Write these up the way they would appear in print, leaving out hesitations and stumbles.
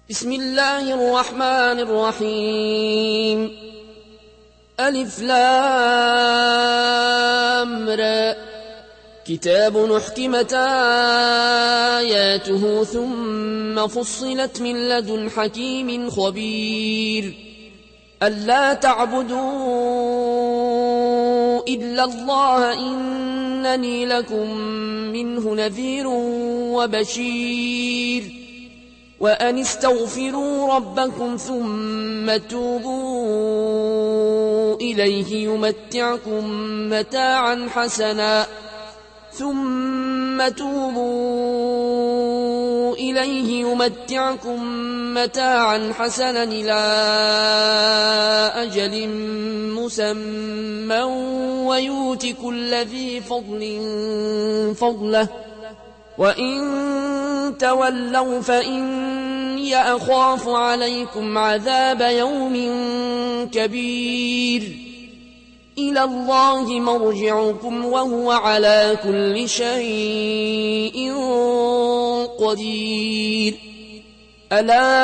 بسم الله الرحمن الرحيم. ألف لام را. كتاب أحكمت آياته ثم فصلت من لدن حكيم خبير. ألا تعبدوا إلا الله إنني لكم منه نذير وبشير. وأن استغفروا ربكم ثم توبوا إليه يمتعكم متاعا حسنا إلى أجل مسمى ويؤت كل ذي فضل فضله. وإن تولوا فإني أخاف عليكم عذاب يوم كبير. إلى الله مرجعكم وهو على كل شيء قدير. ألا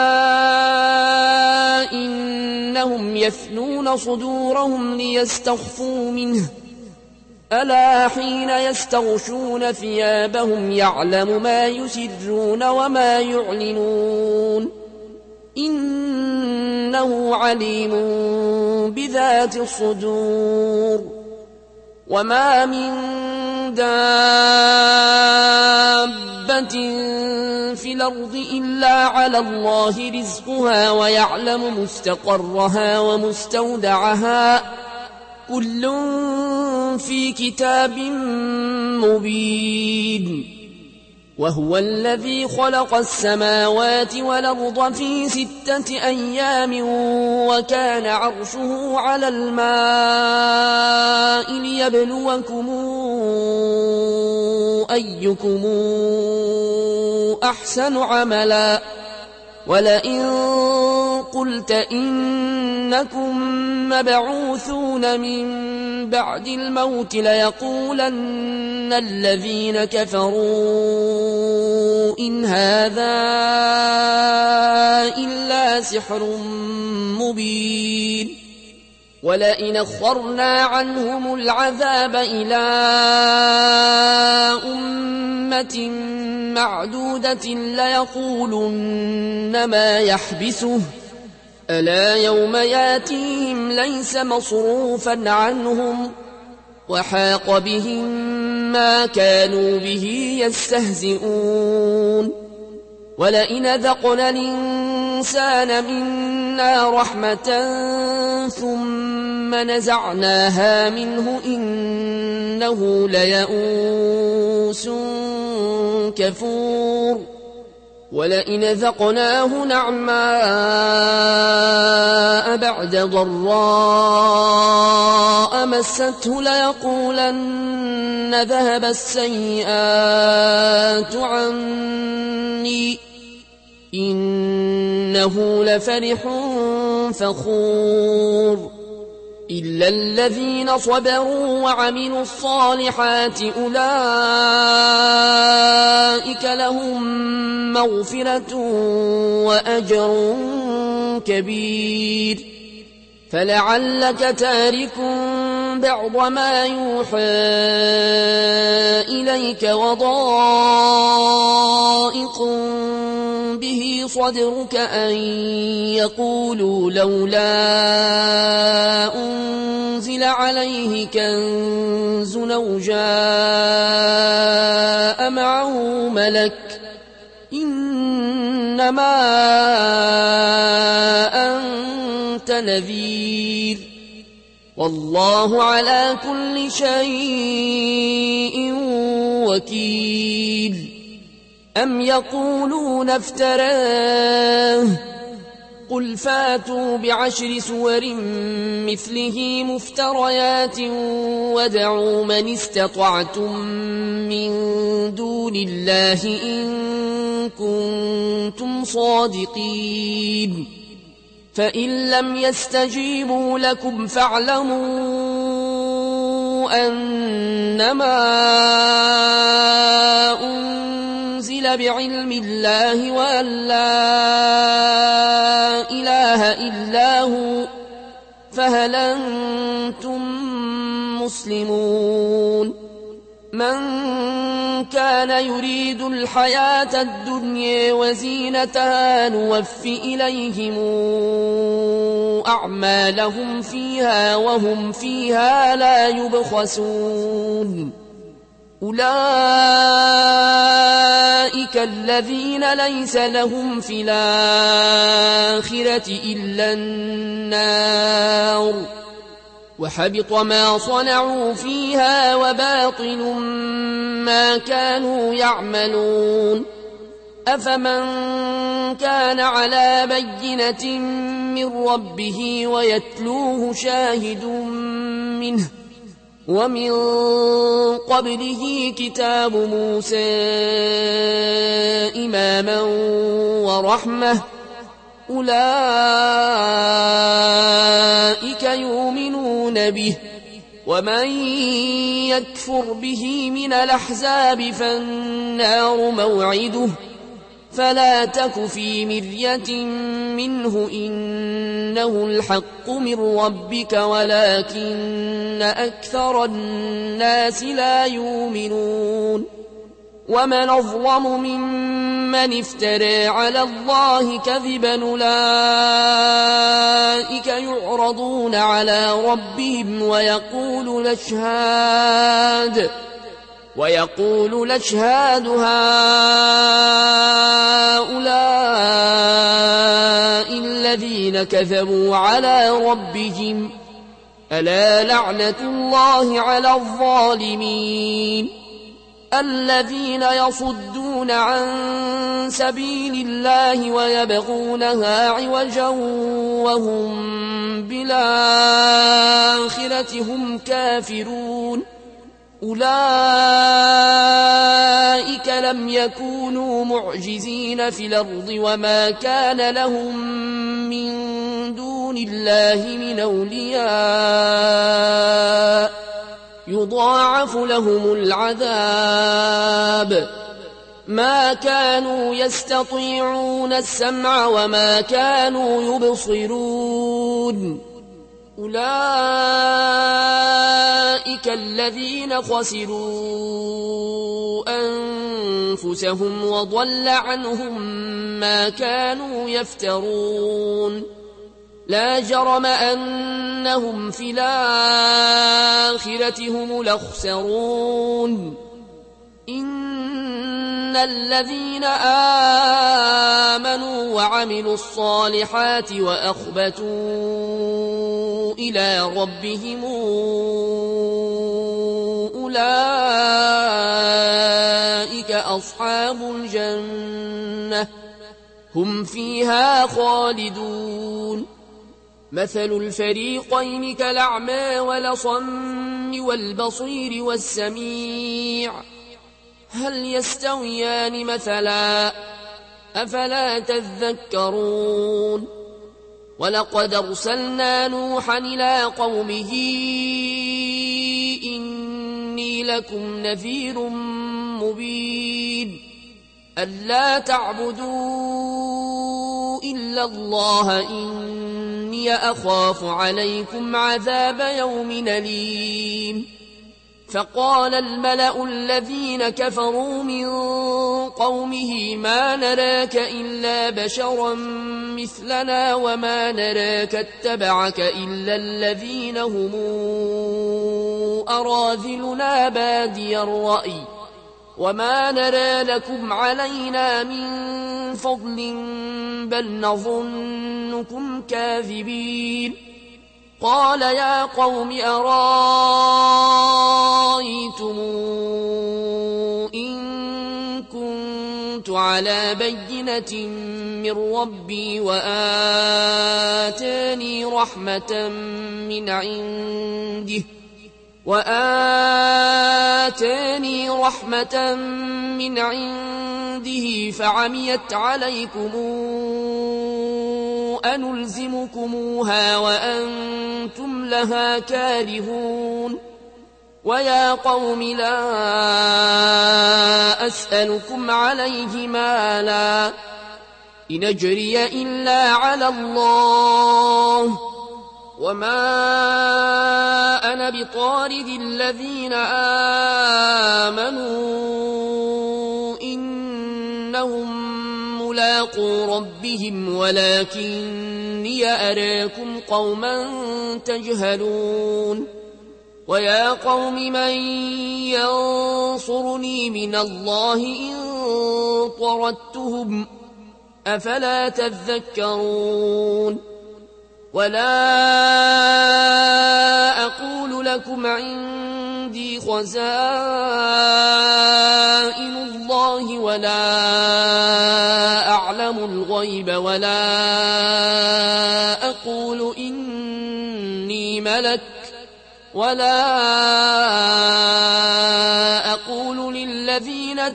إنهم يثنون صدورهم ليستخفوا منه. ألا حين يستغشون ثيابهم يعلم ما يسرون وما يعلنون إنه عليم بذات الصدور. وما من دابة في الأرض إلا على الله رزقها ويعلم مستقرها ومستودعها كل في كتاب مبين. وهو الذي خلق السماوات والأرض في 6 أيام وكان عرشه على الماء ليبلوكم أيكم أحسن عملا. ولئن قلت إنكم مبعوثون من بعد الموت ليقولن الذين كفروا إن هذا إلا سحر مبين. ولئن أخرنا عنهم العذاب إلى أمة معدودة ليقولن ما يحبسه. ألا يوم ياتيهم ليس مصروفا عنهم وحاق بهم ما كانوا به يستهزئون. ولئن ذقنا الإنسان منا رحمة ثم نزعناها منه إنه ليئوس كفور. ولئن ذقناه نعماء بعد ضراء مسته ليقولن ذهب السيئات عني إنه لفرح فخور. إلا الذين صبروا وعملوا الصالحات أولئك لهم مغفرة وأجر كبير. فلعلك تارك بعض ما يوحى إليك وضائق به صدرك أن يقولوا لولا أنزل عليه كنز أو جاء معه ملك إنما أنت نذير والله على كل شيء وكيل. أم يقولون افتراه قل فاتوا ب10 سور مثله مفتريات وادعوا من استطعتم من دون الله إن كنتم صادقين. فإن لم يستجيبوا لكم فاعلموا أنما أنزل أنزل بعلم الله وأن لا إله إلا هو فهل أنتم مسلمون من كان يريد الحياة الدنيا وزينتها نوف إليهم أعمالهم فيها وهم فيها لا يبخسون أولئك الذين ليس لهم في الآخرة إلا النار وحبط ما صنعوا فيها وباطل ما كانوا يعملون أفمن كان على بينة من ربه ويتلوه شاهد منه ومن قبله كتاب موسى إماما ورحمة أولئك يؤمنون به ومن يكفر به من الأحزاب فالنار موعده فلا تك في مرية منه إنه الحق من ربك ولكن أكثر الناس لا يؤمنون ومن أظلم ممن افترى على الله كذبا أولئك يعرضون على ربهم ويقول الأشهاد هؤلاء الذين كذبوا على ربهم ألا لعنة الله على الظالمين الذين يصدون عن سبيل الله ويبغونها عوجا وهم بالآخرة هم كافرون أولئك لم يكونوا معجزين في الأرض وما كان لهم من دون الله من أولياء يضاعف لهم العذاب ما كانوا يستطيعون السمع وما كانوا يبصرون أولئك الذين خسروا أنفسهم وضل عنهم ما كانوا يفترون لا جرم أنهم في الآخرة هم الأخسرون إن الذين آمنوا وعملوا الصالحات وأخبتوا إلى ربهم أولئك أصحاب الجنة هم فيها خالدون مثل الفريقين كالأعمى والأصم والبصير والسميع هل يستويان مثلا أفلا تذكرون ولقد أرسلنا نوحا إلى قومه إني لكم نذير مبين ألا تعبدوا إلا الله إني أخاف عليكم عذاب يوم أليم فقال الملأ الذين كفروا من قومه ما نراك إلا بشرا مثلنا وما نراك اتبعك إلا الذين هم أراذلنا بادي الرأي وما نرى لكم علينا من فضل بل نظنكم كاذبين قال يا قوم أرأيتم إن كنت على بينة من ربي وآتاني رحمة من عنده فعميت عليكم أنلزمكموها وأنتم لها كارهون ويا قوم لا أسألكم عليه مالا إن أجري إلا على الله وما أنا بطارد الذين آمنوا إنهم ملاقو ربهم ولكني أراكم قوما تجهلون ويا قوم من ينصرني من الله إن طردتهم أفلا تذكرون ولا أقول لكم عندي خزائن الله ولا أعلم الغيب ولا أقول إني ملك ولا أقول للذين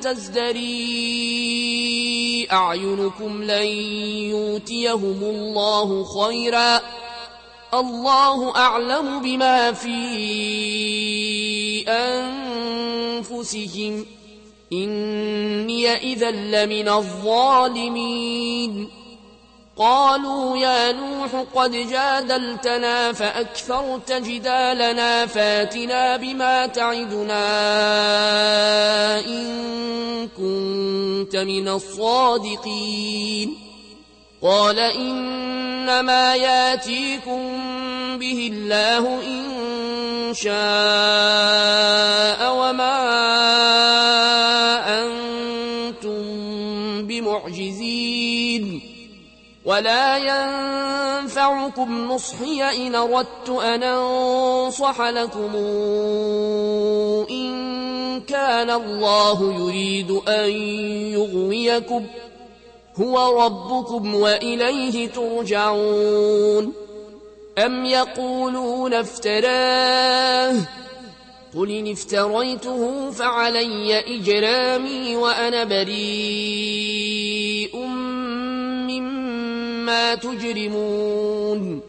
تزدري أعينكم لن يؤتيهم الله خيرا الله أعلم بما في أنفسهم إني إذا لمن الظالمين قالوا يا نوح قد جادلتنا فأكثرت جدالنا فاتنا بما تعدنا إن كنت من الصادقين قال إنما ياتيكم به الله إن شاء وما أنتم بمعجزين ولا ينفعكم نصحي إن أردت أن أنصح لكم إن كان الله يريد أن يغويكم هو ربكم وإليه ترجعون أم يقولون افتراه قل إن افتريته فعلي إجرامي وأنا بريء مما تجرمون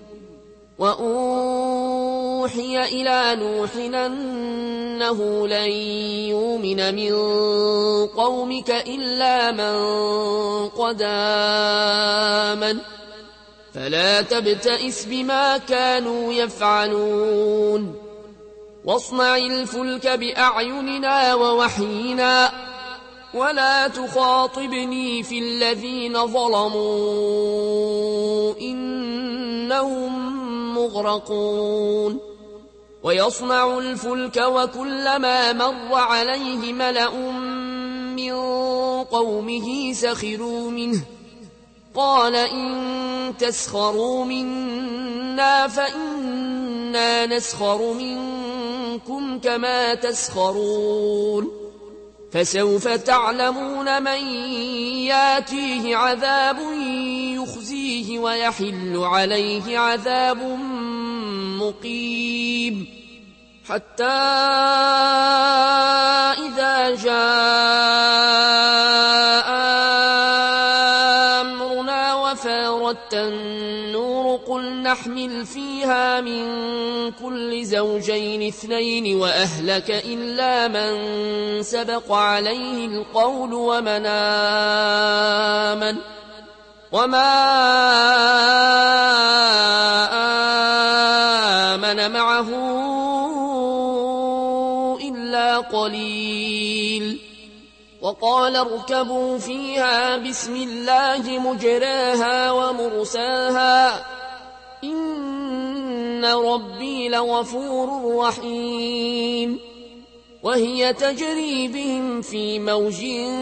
وأوحي إلى نوح أنه لن يؤمن من قومك إلا من قد آمن فلا تبتئس بما كانوا يفعلون واصنع الفلك بأعيننا ووحينا ولا تخاطبني في الذين ظلموا إنهم مغرقون ويصنع الفلك وكلما مر عليه ملأ من قومه سخروا منه قال إن تسخروا منا فإنا نسخر منكم كما تسخرون فسوف تعلمون من ياتيه عذاب يخزيه ويحل عليه عذاب مقيم حتى إذا جاء أمرنا وفارت النور قل نحمل فيها من كل زوجين اثنين وأهلك إلا من سبق عليه القول وما آمن معه إلا قليل وقال اركبوا فيها بسم الله مجراها ومرساها إن ربي لغفور رحيم وهي تجري بهم في موج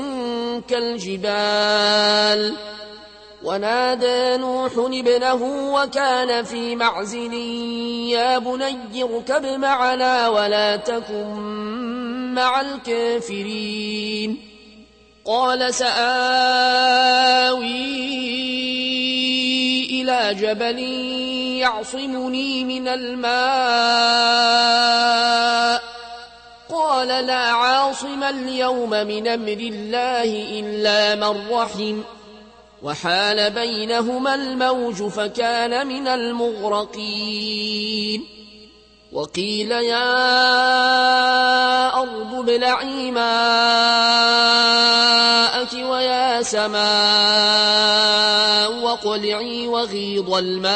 كالجبال ونادى نوح ابنه وكان في معزل يا بني اركب معنا ولا تكن مع الكافرين قال سآوي إلى جبل يعصمني من الماء قال لا عاصم اليوم من أمر الله إلا من رحم وحال بينهما الموج فكان من المغرقين وقيل يا أرض ابلعي ماءك ويا سماء واقلعي وغيض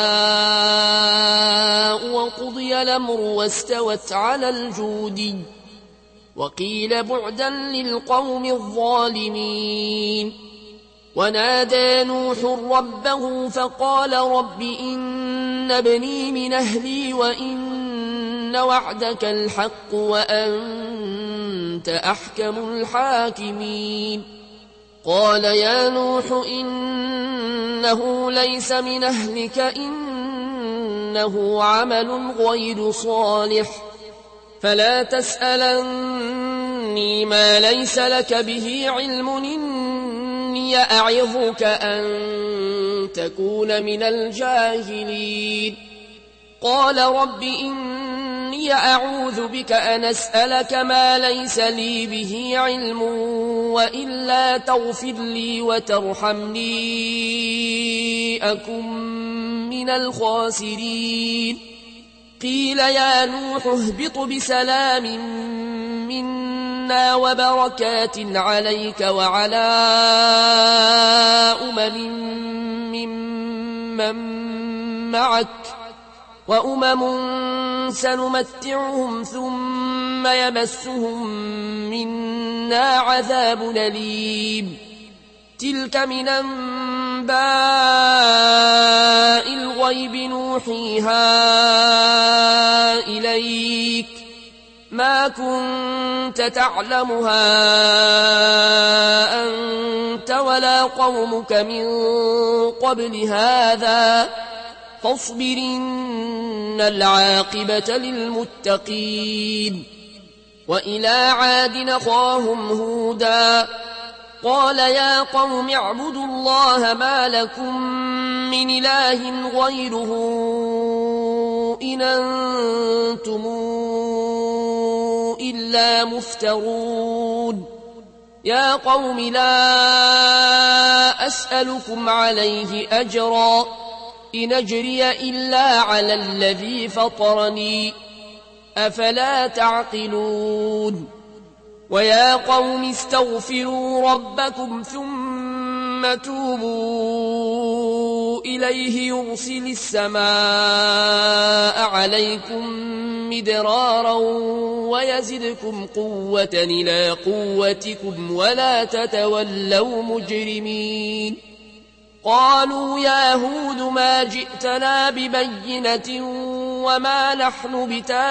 الماء وقضي الأمر واستوت على الجودي وقيل بعدا للقوم الظالمين. ونادى نوح ربه فقال رب إن ابني من أهلي وإن وعدك الحق وأنت أحكم الحاكمين. قال يا نوح إنه ليس من أهلك إنه عمل غير صالح فلا تسألني ما ليس لك به علم إني أعظك أن تكون من الجاهلين. قال رب إني أعوذ بك أن أسألك ما ليس لي به علم وإلا تغفر لي وترحمني أكن من الخاسرين. قيل يا نوح اهبط بسلام منا وبركات عليك وعلى ممن معك وأمم سنمتعهم ثم يمسهم منا عذاب أليم. تلك من أنباء الغيب نوحيها إليك ما كنت تعلمها أنت ولا قومك من قبل هذا فاصبر إن العاقبة للمتقين. وإلى عاد أخاهم هودا قال يا قوم اعبدوا الله ما لكم من إله غيره إن أنتم إلا مفترون. يا قوم لا أسألكم عليه أجرا إن أجري إلا على الذي فطرني أفلا تعقلون. ويا قوم استغفروا ربكم ثم توبوا إليه يرسل السماء عليكم مدرارا ويزدكم قوة إلى قوتكم ولا تتولوا مجرمين. قالوا يا هود ما جئتنا ببينة وما نحن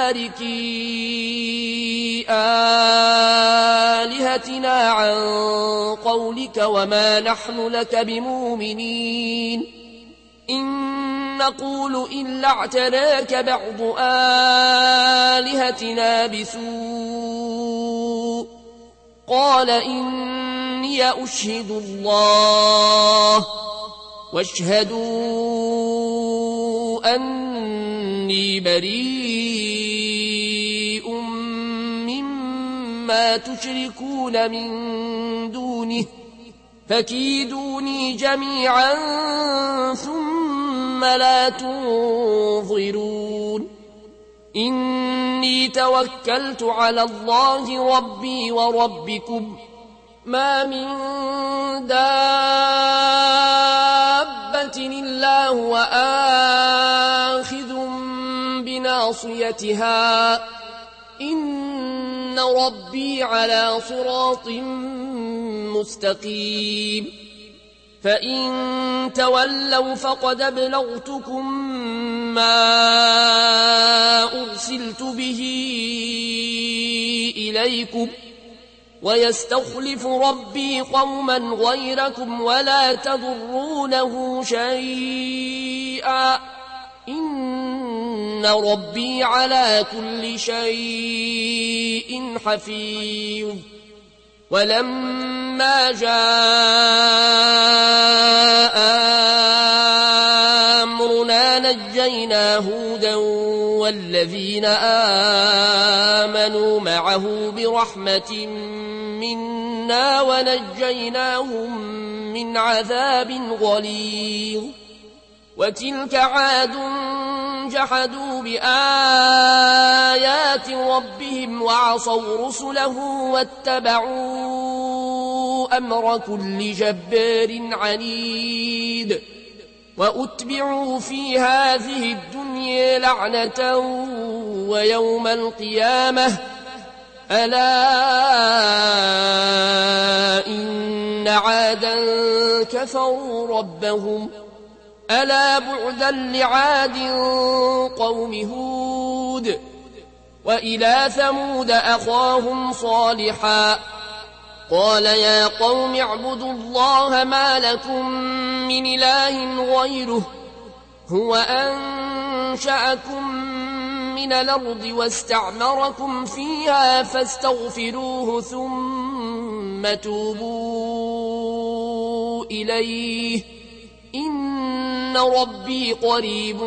بتاركي آلهتنا عن قولك وما نحن لك بمؤمنين إن نقول إلا اعتراك بعض آلهتنا بسوء. قال إني أشهد الله واشهدوا أني بريء مما تشركون من دونه فكيدوني جميعا ثم لا تنظرون. إني توكلت على الله ربي وربكم ما من دابة إلا هو آخذ بناصيتها إن ربي على صراط مستقيم. فإن تولوا فقد أبلغتكم ما أرسلت به إليكم ويستخلف ربي قوما غيركم ولا تضرونه شيئا إن ربي على كل شيء حفيظ. ولما جاء أمرنا نجينا هودا والذين آمنوا معه برحمة منا ونجيناهم من عذاب غليظ. وتلك عاد جحدوا بآيات ربهم وعصوا رسله واتبعوا أمر كل جبار عنيد وأتبعوا في هذه الدنيا لعنة ويوم القيامة ألا إن عادا كفروا ربهم ألا بعدا لعاد قوم هود وإلى ثمود أخاهم صالحا قال يا قوم اعبدوا الله ما لكم من إله غيره هو أنشأكم من الأرض واستعمركم فيها فاستغفروه ثم توبوا إليه إن ربي قريب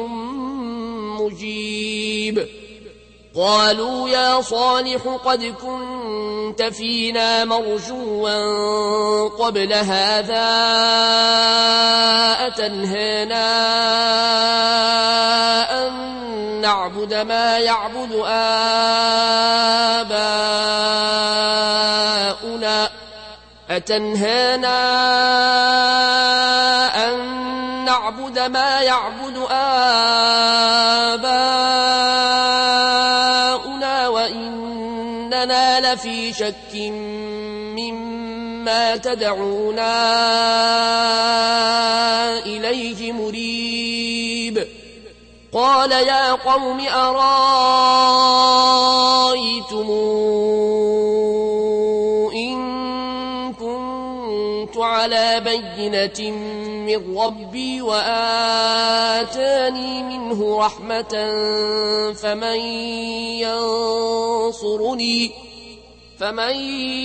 مجيب قالوا يا صالح قد كنت فينا مرجوا قبل هذا أتنهانا أن نعبد ما يعبد آباؤنا نعبد ما يعبد آباؤنا وإننا لفي شك مما تدعونا إليه مريب قال يا قوم أرأيتم على بينة من ربي وآتاني منه رحمة فمن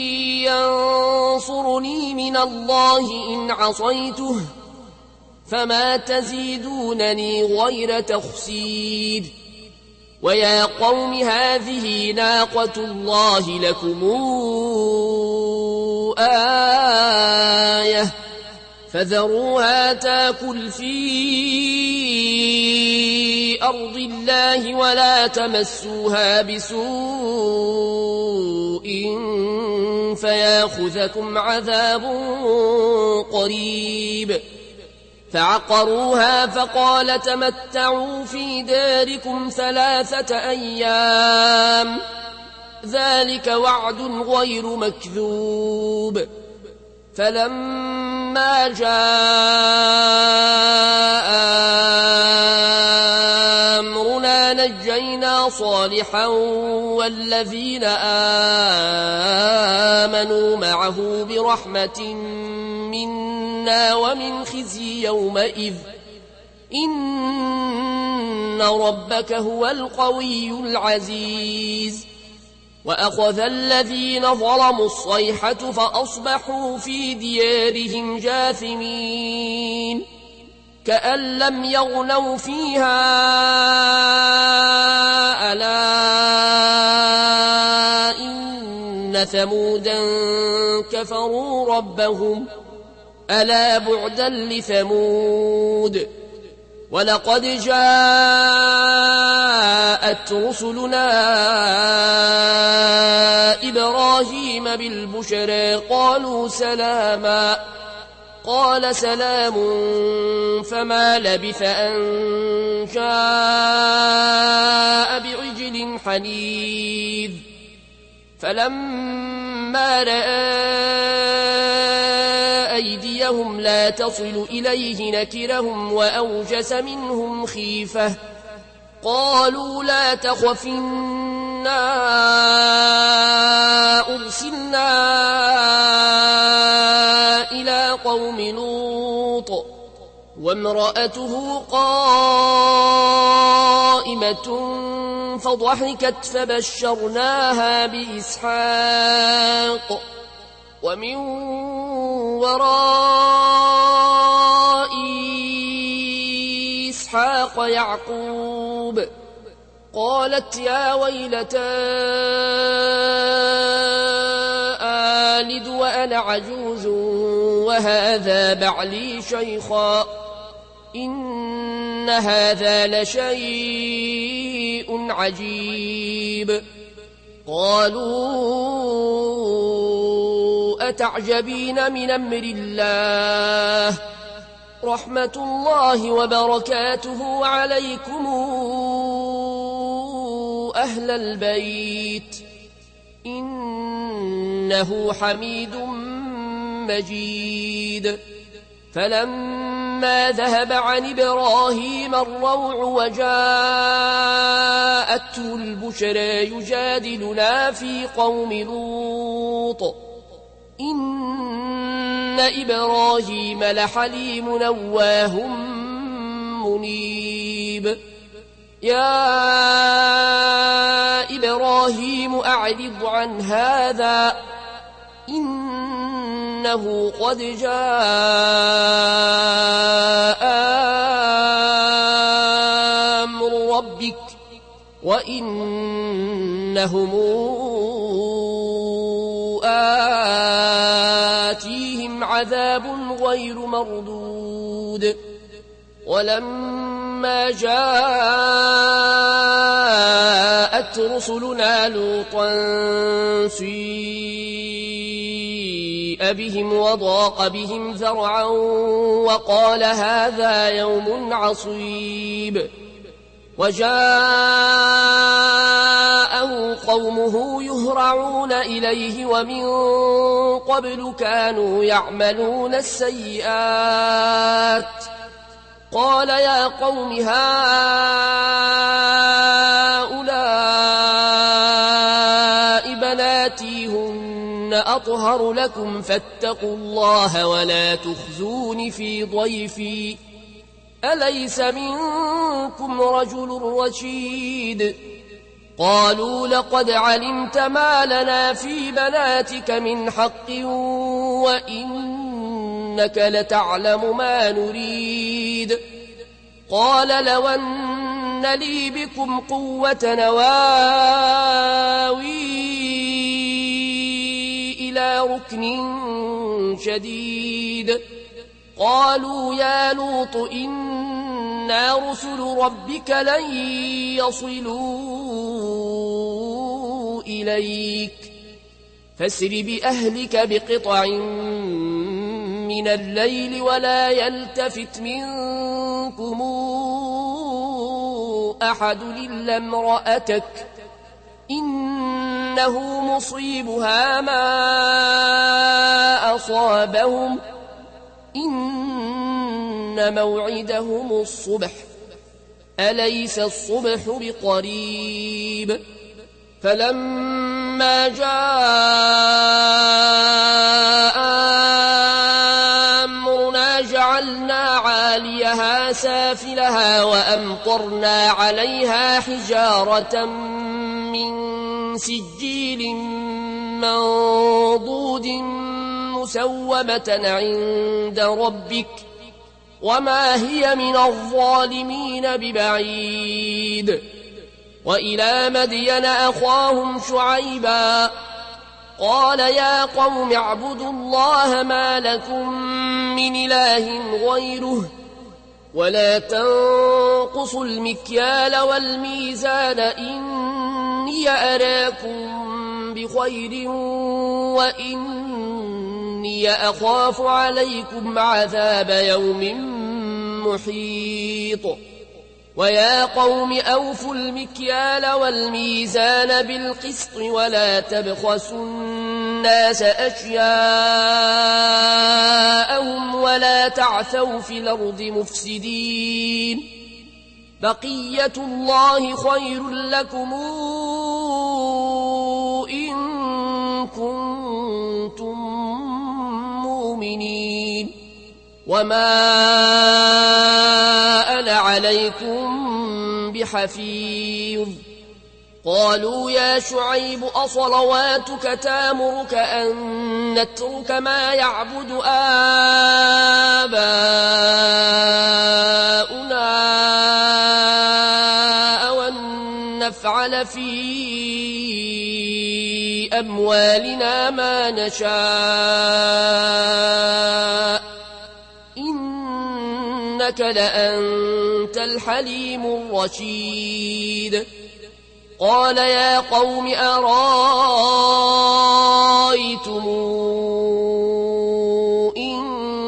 ينصرني من الله إن عصيته فما تزيدونني غير تخسير ويا قوم هذه ناقة الله لكم آية فذروها تاكل في أرض الله ولا تمسوها بسوء فياخذكم عذاب قريب فعقروها فقال تمتعوا في داركم 3 أيام ذلك وعد غير مكذوب فلما جاء أمرنا نجينا صالحا والذين آمنوا معه برحمة منا ومن خزي يومئذ إن ربك هو القوي العزيز وأخذ الذين ظلموا الصيحة فأصبحوا في ديارهم جاثمين كأن لم يغنوا فيها ألا إن ثمودا كفروا ربهم ألا بعدا لثمود ولقد جاءت رسلنا إبراهيم بالبشرى قالوا سلاما قال سلام فما لبث أن جاء بعجل حنيذ فلما رأى أيديهم لا تصل إليه نكرهم وأوجس منهم خيفة قالوا لا تخف إنا أرسلنا إلى قوم لوط وامرأته قائمة فضحكت فبشرناها بإسحاق ومن وراء إسحاق يعقوب قالت يا ويلتى آلد وأنا عجوز وهذا بعلي شيخا إن هذا لشيء عجيب قالوا أتعجبين من أمر الله رحمة الله وبركاته عليكم أهل البيت إنه حميد مجيد فلما ذهب عن إبراهيم الروع وجاءته البشرى يجادلنا في قوم لوط إن إبراهيم لحليم أواه منيب يا إبراهيم أعرض عن هذا إنه قد جاء أمر ربك وإنهم آتيهم عذاب غير مردود ولما جاءت رسلنا لوطا سيء بهم وضاق بهم ذرعا وقال هذا يوم عصيب وجاءه قومه يهرعون إليه ومن قبل كانوا يعملون السيئات قال يا قوم هؤلاء بناتي هن أطهر لكم فاتقوا الله ولا تخزون في ضيفي أليس منكم رجل رشيد قالوا لقد علمت ما لنا في بناتك من حق وإنك لتعلم ما نريد قال لو أن لي بكم قوة نواوي إلى ركن شديد قالوا يا لوط إنا رسل ربك لن يصلوا إليك فاسر بأهلك بقطع من الليل ولا يلتفت منكم أحد إلا امرأتك إنه مصيبها ما أصابهم إن موعدهم الصبح أليس الصبح بقريب فلما جاء أمرنا جعلنا عاليها سافلها وأمطرنا عليها حجارة من سجيل منضود مسومة عند ربك وما هي من الظالمين ببعيد وإلى مدين أخاهم شعيبا قال يا قوم اعبدوا الله ما لكم من إله غيره ولا تنقصوا المكيال والميزان إني أراكم بخير وإني أخاف عليكم عذاب يوم محيط ويا قوم أوفوا المكيال والميزان بالقسط ولا تبخسوا الناس أشياءهم ولا تعثوا في الأرض مفسدين بقية الله خير لكم إن كنتم مؤمنين وما أنا عليكم بحفيظ قالوا يا شعيب أصلواتك تامرك أن نترك ما يعبد آباؤنا أو أن نفعل في أموالنا ما نشاء إنك لأنت الحليم الرشيد قال يا قوم أرأيتم إن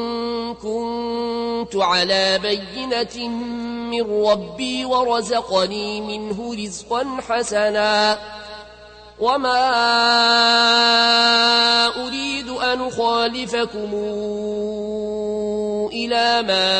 كنت على بينة من ربي ورزقني منه رزقا حسنا وما أريد أن أخالفكم إلى ما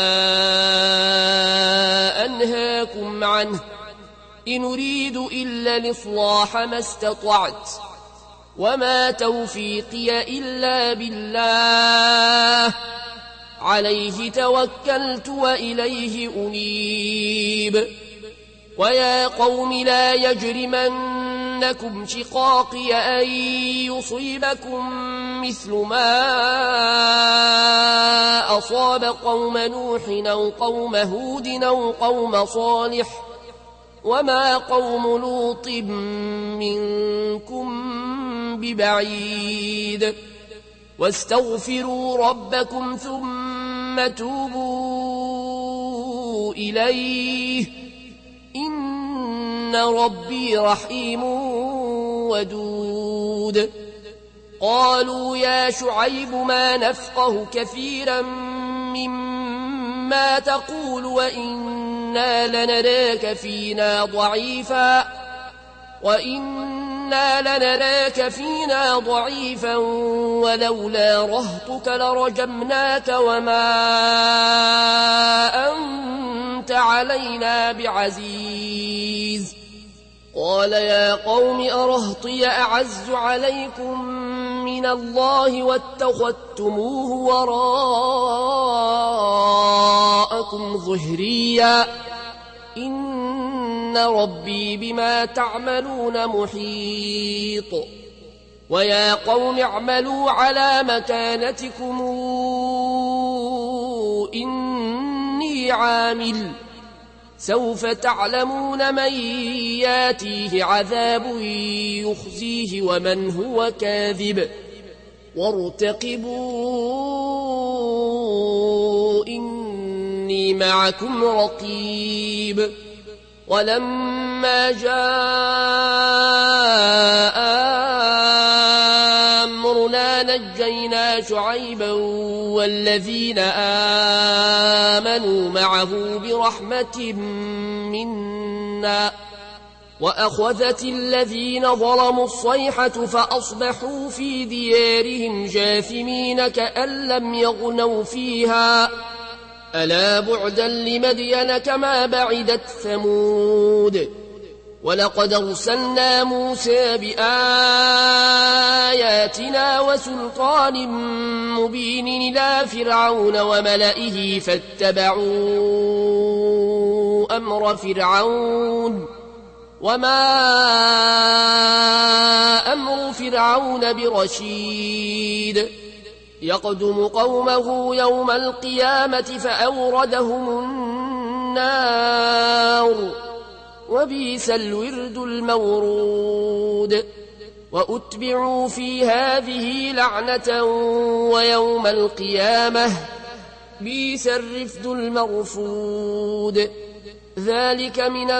أنهاكم عنه إن أريد إلا الإصلاح ما استطعت وما توفيقي إلا بالله عليه توكلت وإليه أنيب ويا قوم لا يجرمنكم شقاقي أن يصيبكم مثل ما أصاب قوم نوح أو قوم هود أو قوم صالح وما قوم لوط منكم ببعيد واستغفروا ربكم ثم توبوا إليه إن ربي رحيم ودود قالوا يا شعيب ما نفقه كثيرا مما تقول وإنا لنراك فينا ضعيفا ولولا رهطك لرجمناك وما أنت علينا بعزيز قال يا قوم أرهطي أعز عليكم من الله واتخذتموه وراءكم ظهريا إن ربي بما تعملون محيط ويا قوم اعملوا على مكانتكم إني عامل سوف تعلمون من ياتيه عذاب يخزيه ومن هو كاذب وارتقبوا إني معكم رقيب ولما جاء أمرنا نجينا شعيبا والذين آمنوا معه برحمة منا وأخذت الذين ظلموا الصيحة فأصبحوا في ديارهم جاثمين كأن لم يغنوا فيها ألا بعدا لمدين كما بعدت ثمود ولقد أرسلنا موسى بآياتنا وسلطان مبين إلى فرعون وملئه فاتبعوا أمر فرعون وما أمر فرعون برشيد يقدم قومه يوم القيامة فأوردهم النار وبئس الورد المورود وأتبعوا في هذه لعنة ويوم القيامة بئس الرفد المرفود ذلك من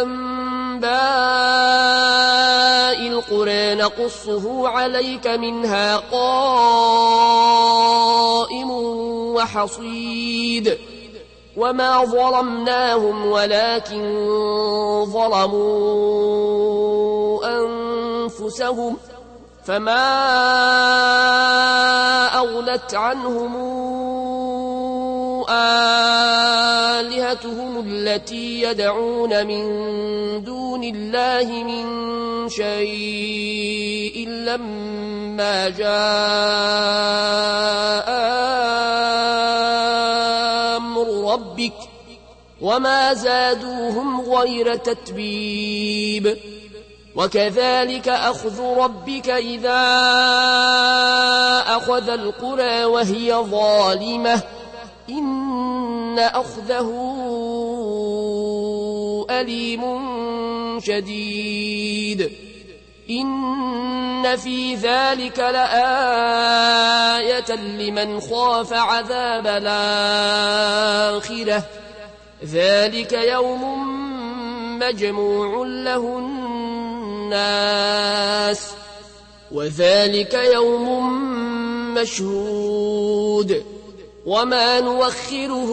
أنباء القرى نقصه عليك منها قائم وحصيد وما ظلمناهم ولكن ظلموا أنفسهم فما أغنت عنهم آلهتهم التي يدعون من دون الله من شيء لما جاء أمر ربك وما زادوهم غير تتبيب وكذلك أخذ ربك إذا أخذ القرى وهي ظالمة إن أخذه أليم شديد إن في ذلك لآية لمن خاف عذاب الآخرة ذلك يوم مجموع له الناس وذلك يوم مشهود وما نوخره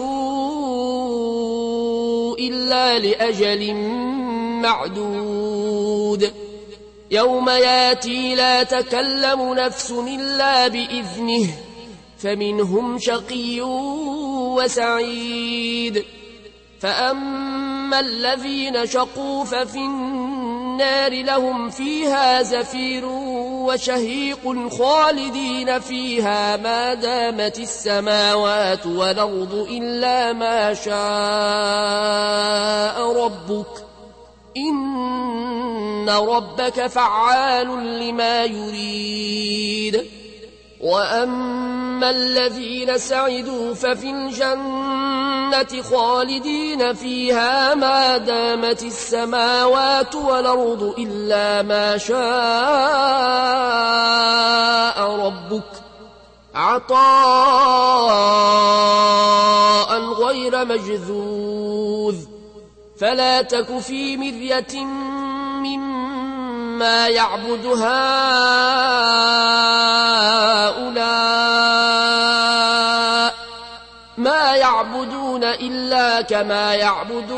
إلا لأجل معدود يوم ياتي لا تكلم نفس إلا بإذنه فمنهم شقي وسعيد فأما الذين شقوا ففي النار لهم فيها زفير وشهيق خالدين فيها ما دامت السماوات والأرض إلا ما شاء ربك إن ربك فعال لما يريد وأما الذين سعدوا ففي الجنة خالدين فيها ما دامت السماوات والأرض إلا ما شاء ربك عطاء غير مجذوذ فلا تك في مرية مما يعبد هؤلاء ما يعبدون إلا كما يعبد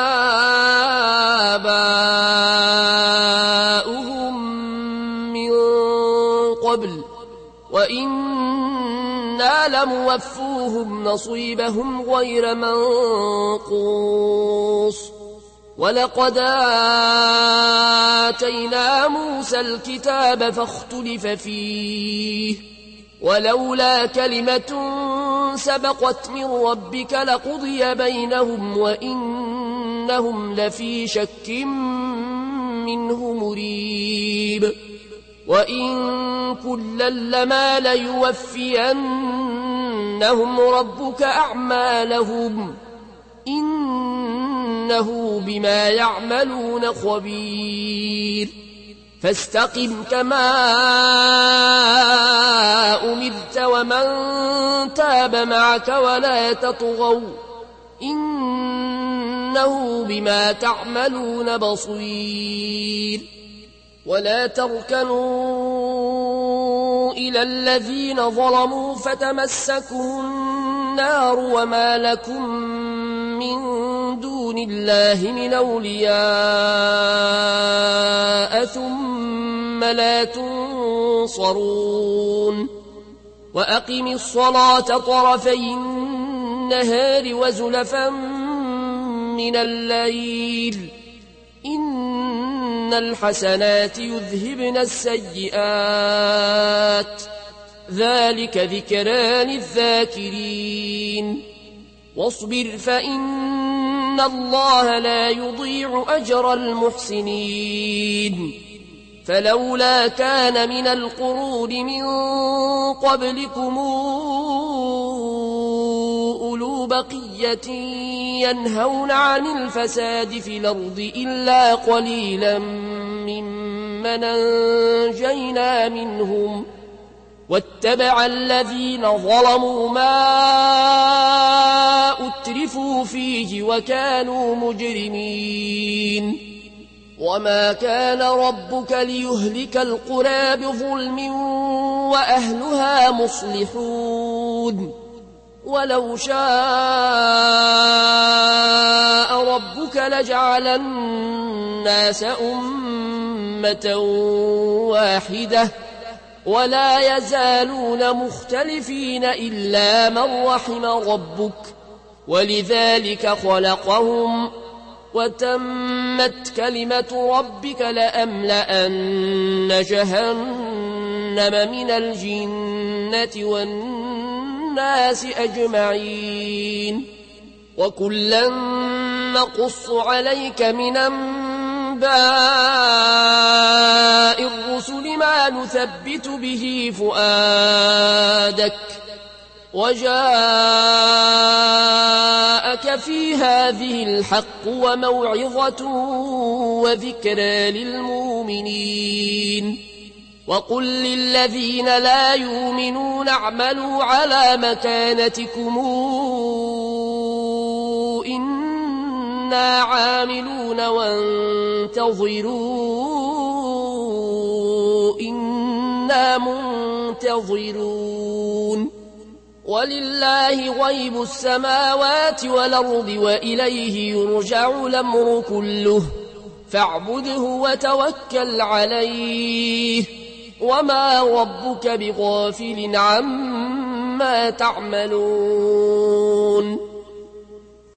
آباؤهم من قبل وإنا لموفوهم نصيبهم غير منقوص ولقد آتينا موسى الكتاب فاختلف فيه ولولا كلمة سبقت من ربك لقضي بينهم وإنهم لفي شك منه مريب وإن كلا لما ليوفينهم ربك أعمالهم إنه بما يعملون خبير فاستقم كما أمرت ومن تاب معك ولا تطغوا إنه بما تعملون بصير ولا تركنوا إلى الذين ظلموا فتمسكوا النار وما لكم من دون الله من أولياء ثم لا تنصرون وأقم الصلاة طرفي النهار وزلفا من الليل إن الحسنات يذهبن السيئات ذلك ذكرى للذاكرين واصبر فإن الله لا يضيع أجر المحسنين فلولا كان من القرون من قبلكم أولو بقية ينهون عن الفساد في الأرض إلا قليلا ممن أنجينا منهم واتبع الذين ظلموا ما أترفوا فيه وكانوا مجرمين وما كان ربك ليهلك القرى بظلم وأهلها مصلحون ولو شاء ربك لجعل الناس أمة واحدة ولا يزالون مختلفين إلا من رحم ربك ولذلك خلقهم وتمت كلمة ربك لأملأن جهنم من الجنة والناس أجمعين وكلا نقص عليك من أنباء الرسل ما نثبت به فؤادك وجاءك في هذه الحق وموعظة وذكرى للمؤمنين وقل للذين لا يؤمنون اعملوا على مكانتكم إنا عاملون وانتظروا إنا منتظرون ولله غيب السماوات والأرض وإليه يرجع الأمر كله فاعبده وتوكل عليه وما ربك بغافل عما تعملون